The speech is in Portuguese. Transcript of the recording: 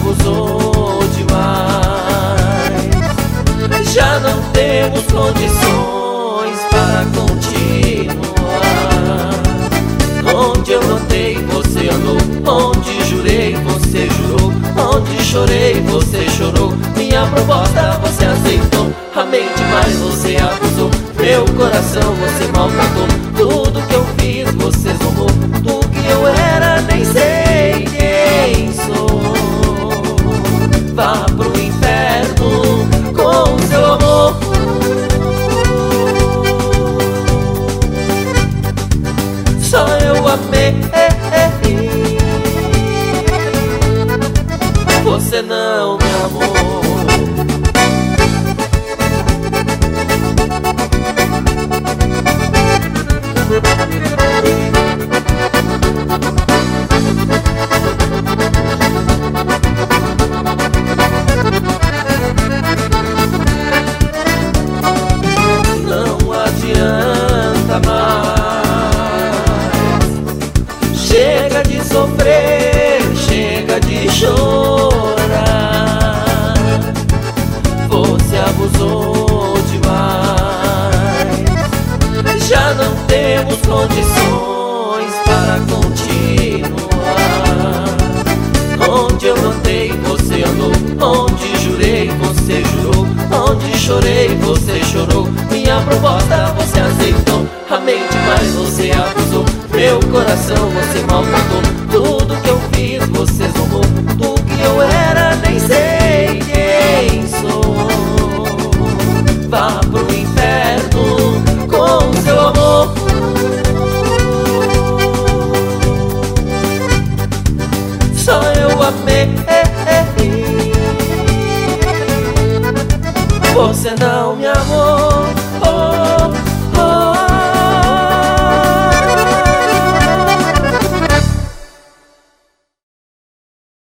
abusou demais. Já não temos condições para continuar. Onde eu andei, você andou. Onde jurei, você jurou. Onde chorei, você chorou. Minha proposta você aceitou. Amei demais, você abusou. Meu coração você maltratou. Tudo que eu fiz você zombou. Do que eu era nem sei quem sou. Vá pro inferno com seu amor. Só eu amei. Você não me amou. Não adianta mais. Chega de sofrer, chega de chorar. Você abusou demais. Já não temos condições para continuar. Onde eu andei, você andou. Onde jurei, você jurou. Onde chorei, você chorou. Minha proposta você aceitou. Amei demais, você abusou. Meu coração você maltratou. Tudo que eu fiz você zombou. Do que eu era nem sei quem sou. Vá pro inferno com seu amor. Só eu amei. Você não me amou.